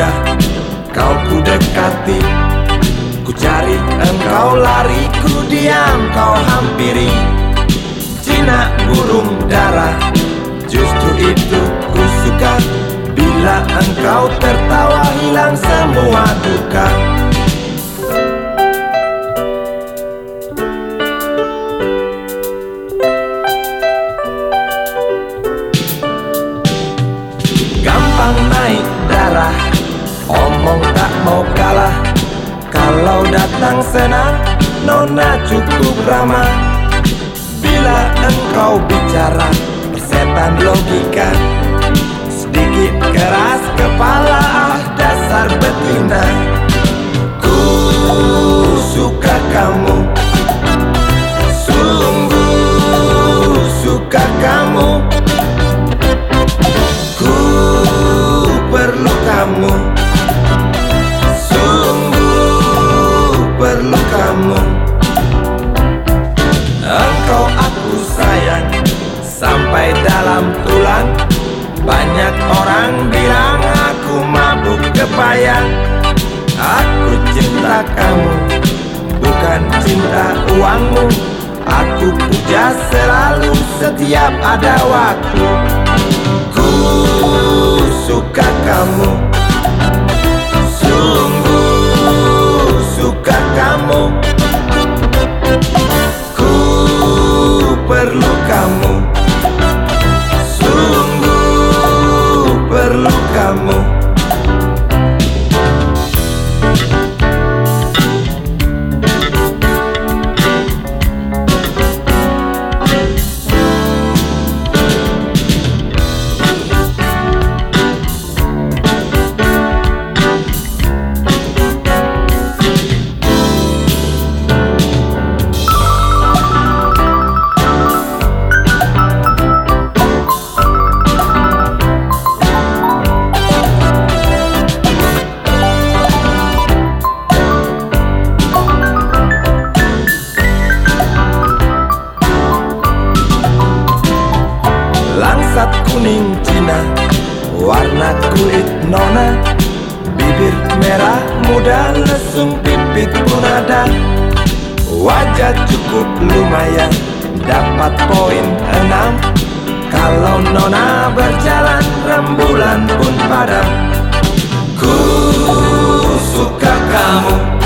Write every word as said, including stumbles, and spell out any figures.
sudah kau ku dekati. Ku cari engkau lari, ku diam kau hampiri. Jinak burung dara, justru itu ku suka. Bila engkau tertawa hilang semua duka. Gampang naik darah, omong tak mau kalah. Kalau datang senang, nona cukup ramah. Bila engkau bicara, persetan logika. Sedikit keras kepala, ah dasar betina. Ku suka kamu, sungguh suka kamu. Ku perlu kamu, sungguh perlu kamu. Engkau aku sayang sampai dalam tulang. Banyak orang bilang aku mabuk kepayang. Aku cinta kamu, bukan cinta uangmu. Aku puja selalu setiap ada waktu. Ku suka kamu, sungguh suka kamu. Ku perlu kamu, perlu kamu. Langsat kuning Cina, warna kulit nona. Bibir merah muda, lesung pipit pun ada. Wajah cukup lumayan, dapat poin enam. Kalau nona berjalan, rembulan pun padam. Ku suka kamu,